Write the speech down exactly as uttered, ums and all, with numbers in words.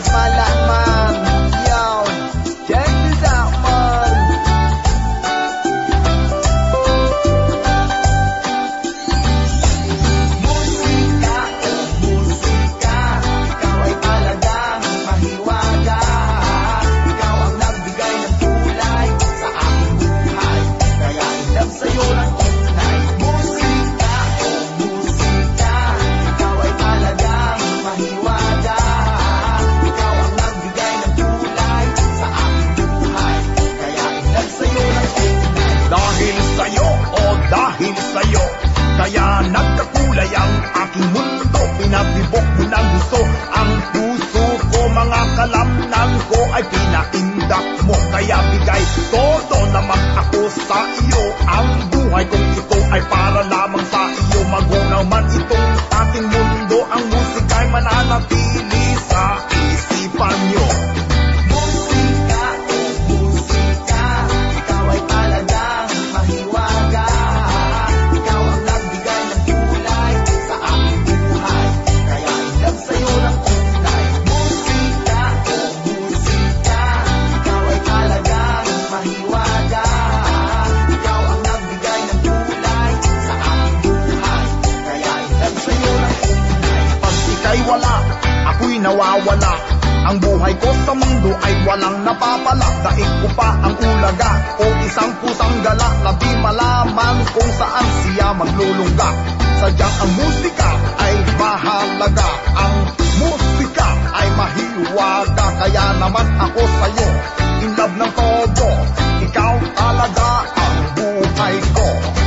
Malamang, yo, check this out, man. Musika, oh musika, ikaw ay talagang mahiwaga. Ikaw ang nagbigay ng kulay sa aking buhay, kaya in love sa'yo lang tunay. Musika, oh musika, ikaw ay talagang mahiwaga. Ikaw ang nagbigay ng kulay sa aking buhay, kaya in love sa'yo lang tunay. Dahil sa'yo, o dahil sa'yo, kaya nagkakulay ang aking mundo. Pinabibok mo ng gusto ang puso ko, mga kalamnan ko ay pinaindak mo. Kaya bigay todo naman ako sa iyo. Ang buhay kong ito ay para lamang sa iyo. Magunaw man itong ating mundo, ang musika ay mananatili sa isipan nyo. Musika, oh musika, ikaw ay talagang mahiwaga. Ikaw ang nagbigay ng kulay sa aking buhay, kaya in love sa'yo lang tunay. Musika, oh musika, ikaw ay talagang mahiwaga. Ikaw ang nagbigay ng kulay sa aking buhay, kaya in love sa'yo lang tunay. Pag ika'y wala, ako'y nawawala. Ang buhay ko sa mundo ay walang napapala. Daig ko pa ang ulaga o isang pusang gala na di malaman kung saan siya maglulungga. Sadyang ang musika ay mahalaga. Ang musika ay mahiwaga. Kaya naman ako sa'yo, in love ng todo. Ikaw talaga ang buhay ko.